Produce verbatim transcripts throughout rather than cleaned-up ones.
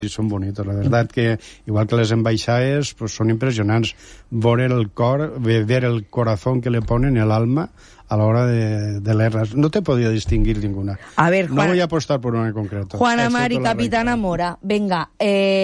Y son bonitos, la verdad que igual que les embaixades, pues son impresionantes. Ver el cor, ver el corazón que le ponen, el alma, a la hora de, de leerlas. No te podía distinguir ninguna. A ver, Juan, no voy a apostar por una en concreto. Juana Mar y Capitana Mora, venga,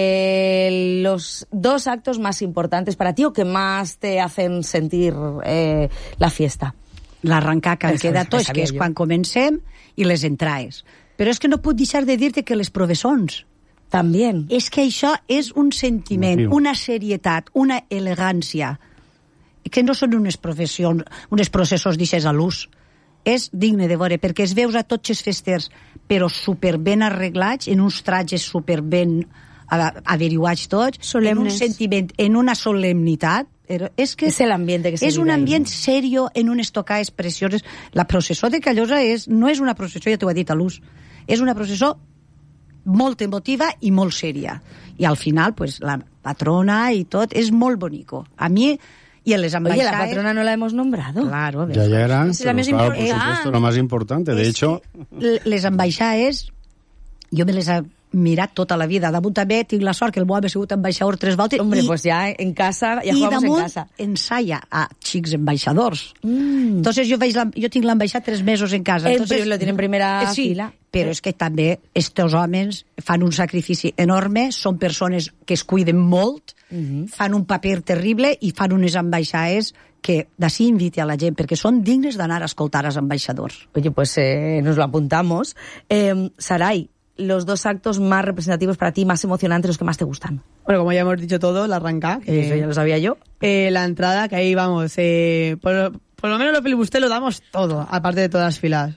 eh, los dos actos más importantes para ti o que más te hacen sentir eh, la fiesta. L'arrencar que em queda tots, que és quan comencem, i les entrades. Però és que no puc deixar de dir-te que les professons també. És que això és un sentiment, una serietat, una elegància, que no són unes professions, uns processos d'aixes a l'ús. És digne de veure, perquè es veus a tots els festers, però superben arreglats, en uns trajes superben averiguats tots, solemnes, en un sentiment, en una solemnitat. És que és l'ambient que se és un ambient ahí, serio en unes tocades precioses. La processó de Callosa és, no és una processó, ja t'ho ha dit a l'ús, és una processó molt emotiva i molt sèria. I al final, pues, la patrona i tot és molt bonico. A mi, y en les ambaixades... Oye, la patrona no la hemos nombrado. Claro. Ya, ya era, es la más claro, importante. por supuesto, lo más importante. De es hecho... Les ambaixades, jo me les he mirat tota la vida. Damunt també tinc la sort que el meu home ha sigut ambaixador tres voltes. Hombre, i, pues ya en casa, ya jugamos en casa. I damunt ensaya a xics ambaixadors. Mm. Entonces jo, veig la, jo tinc l'ambaixat tres mesos en casa. El Entonces, lo tiene en primera eh, sí, fila. Però és que també estos homes fan un sacrifici enorme, són persones que es cuiden molt, mm-hmm. fan un paper terrible i fan unes ambaixades que d'ací invite a la gent, perquè són dignes d'anar a escoltar als ambaixadors. Oye, pues eh, nos lo apuntamos. Eh, Saray, los dos actos más representativos para ti, más emocionantes, los que más te gustan. Bueno, como ya hemos dicho todo, la arranca. Que eso ya lo sabía yo. Eh, la entrada, que ahí vamos, eh, por, por lo menos los filibusteros lo damos todo, aparte de todas las filas.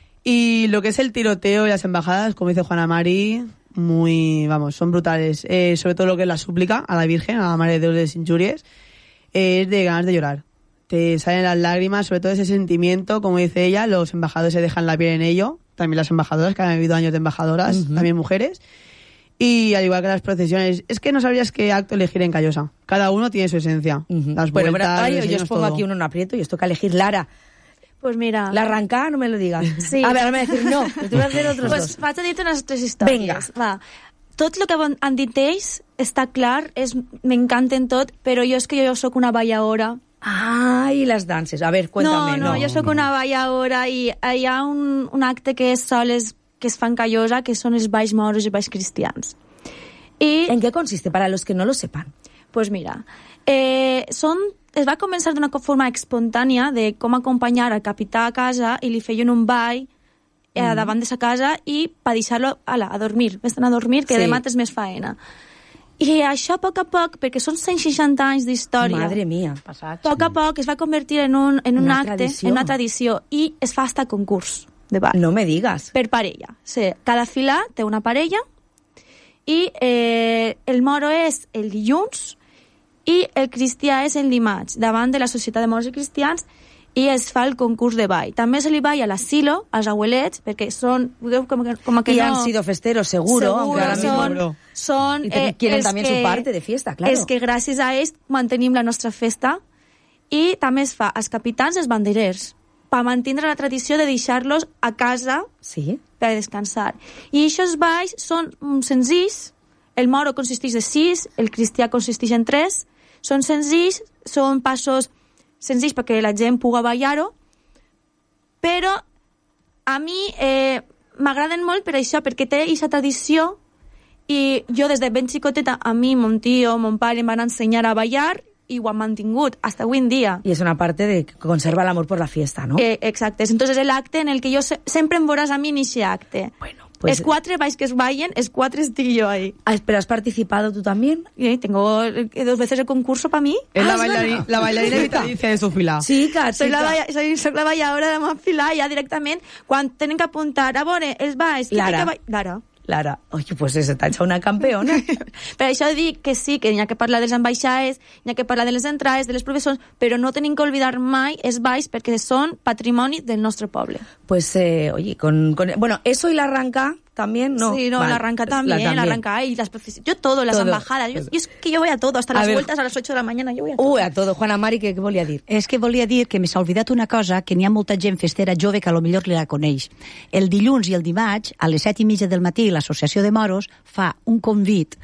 Y lo que es el tiroteo y las embajadas, como dice Juana Mari, muy, vamos, son brutales. Eh, sobre todo lo que es la súplica a la Virgen, a la Madre de Dios de Injurias, eh, es de ganas de llorar. Te salen las lágrimas, sobre todo ese sentimiento, como dice ella, los embajadores se dejan la piel en ello, también las embajadoras, que han vivido años de embajadoras, uh-huh. también mujeres, y al igual que las procesiones. Es que no sabrías qué acto elegir en Callosa. Cada uno tiene su esencia. Uh-huh. Las bueno, vueltas, bueno, ay, los yo os pongo todo. aquí uno en aprieto y os toca elegir. Lara, pues mira... La arranca, no me lo digas. Sí. A ver, ahora me vas a decir no, pero tú vas a hacer otros pues dos. vaig a dir-te unes tres històries. Vinga. Va. Tot el que han dit ells està clar, és, m'encanten tot, però jo és que jo sóc una balladora. Ay, las danses. A ver, cuéntame. No, no, no jo sóc no. una balladora i hi ha un, un acte que és soles, que es fa en Callosa, que són els balls moros i balls cristians. I, ¿En qué consiste, para los que no lo sepan? Pues mira, eh, són, es va començar d'una forma espontània de com acompanyar al capità a casa i li feien un ball eh, mm. davant de sa casa i per deixar-lo ala, a dormir. Vés-te'n a dormir, que sí. demà tens més faena. I això, a poc a poc, perquè són cent seixanta anys d'història, Madre mía. a poc a poc es va convertir en un, en un una acte, tradició. en una tradició, i es fa hasta concurs de ball. No me digas. Per parella. Sí, cada fila té una parella i eh, el moro és el dilluns i el cristià és el dimarts, davant de la Societat de Moros i Cristians, i es fa el concurs de ball. També se li balla a l'asilo, als abuelets, perquè són... Com que, com que y no, han sido festeros, seguro. seguro aunque ahora mismo... son, son, Y te- eh, quieren els también que, su parte de fiesta, claro. És que gràcies a ells mantenim la nostra festa, i també es fa als capitans i als banderers, per mantenir la tradició de deixar-los a casa Sí. per descansar. I aquests balls són mm, senzills. El moro consisteix de sis, el cristià consisteix en tres. Són senzills, són passos senzills perquè la gent pugui ballar-ho, però a mi eh, m'agraden molt per això, perquè té aquesta tradició, i jo des de ben xicoteta, a mi, mon tio, mon pare em van ensenyar a ballar i ho han mantingut hasta avui en dia. Y es una parte de que conserva el amor por la fiesta, ¿no? Eh, exacte. Entonces el acte en el que jo se sempre em veuràs a mi en aquest acte. Bueno, pues... Es quatre balls que es ballen, es quatre estic jo ahí. Ah, ¿pero has participado tú también? Y tengo eh, dos veces el concurso para mí. Es la, Ah, bailarina, la bailarina vitalicia de su fila. Chica, Soy la, chica. balla, soy, soy la balladora de la fila ja directament quan tenen que apuntar a veure els balls. qui té Lara. que ball- Lara. Lara, oye, pues se te ha hecho una campeona. Per això dic que sí, que n'hi ha que parlar de les ambaixades, n'hi ha que parlar de les entrades, de les professors, però no tenim que oblidar mai els balls perquè són patrimoni del nostre poble. Pues, eh, oye, con, con... Bueno, eso y la arranca, también, ¿no? Sí, no, vale. la arranca también, la, también. arranca ahí, las procesiones, yo todo, las todo. embajadas, yo, yo es que yo voy a todo, hasta a las ver. vueltas a las ocho de la mañana, yo voy a todo. Ui, a todo. Juana Mari, què, què volia dir? És que volia dir que me s'ha oblidat una cosa, que n'hi ha molta gent festera jove que a lo millor li la coneix. El dilluns i el dimarts, a les set i mitja del matí, l'Associació de Moros fa un convit